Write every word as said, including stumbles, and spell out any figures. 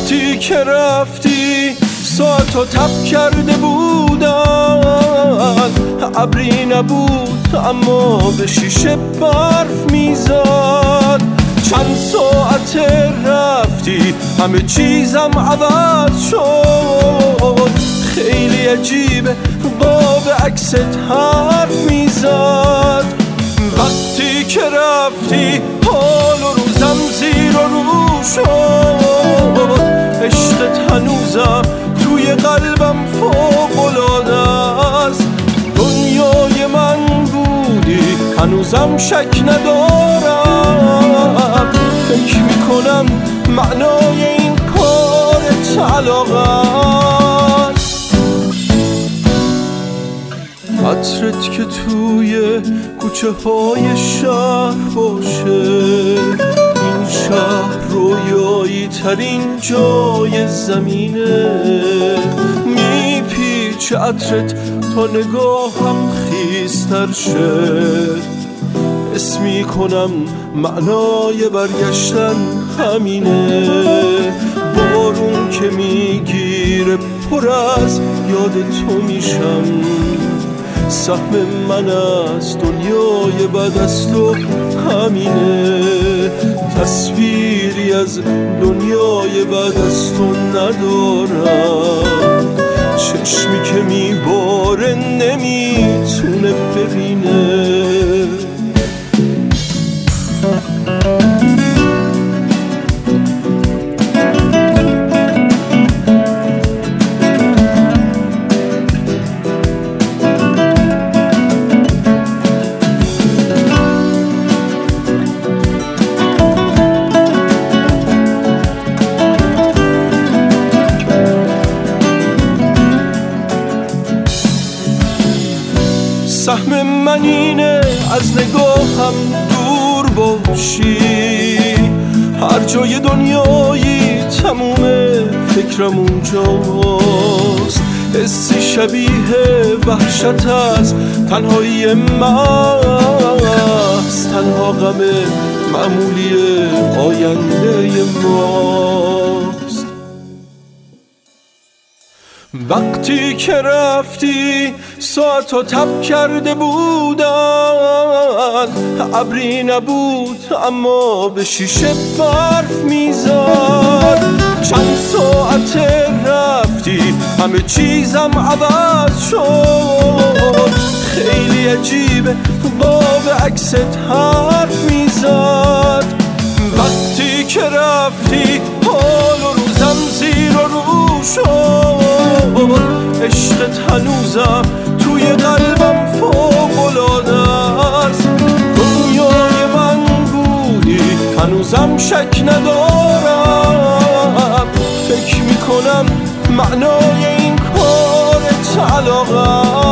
وقتی که رفتی ساعتو تب کرده بودن، ابری نبود اما به شیشه برف میزد. چند ساعت رفتی همه چیزم عوض شد، خیلی عجیبه با به عکست حرف میزد. وقتی که رفتی حال و روزم زیر و رو شد، عشقت هنوزم توی قلبم فوق‌العاده است. دنیای من بودی هنوزم شک ندارم، فکر میکنم معنای این کارت علاقه است. عطرت که توی کوچه های شهر باشه، این شهر رویایی ترین جای زمینه. میپیچه عطرت تا نگاهم خیستر شه، اسم میکنم معنای برگشتن همینه. بارون که میگیره پر از یاد تو میشم، سهم من از دنیای بعد از تو همینه. تصویری از دنیای بعد از تو ندارم، چشمی که میباره نمیتونه ببینه. سهم من اینه از نگاهم دور باشی، هر جای دنیایی تموم فکرم اونجاست. حسی شبیه وحشت از تنهایی ماست، تنها غم معمولی آینده ماست. وقتی که رفتی ساعتو تب کرده بودن، ابری نبود اما به شیشه برف میزد. چند ساعت رفتی همه چیزم عوض شد، خیلی عجیبه با به عکست حرف میزد. وقتی که رفتی حال و روزم زیر و رو شد، عشقت هنوزم توی قلبم فوق‌العاده است. دنیای من بودی هنوزم شک ندارم، فکر میکنم معنای این کارت علاقه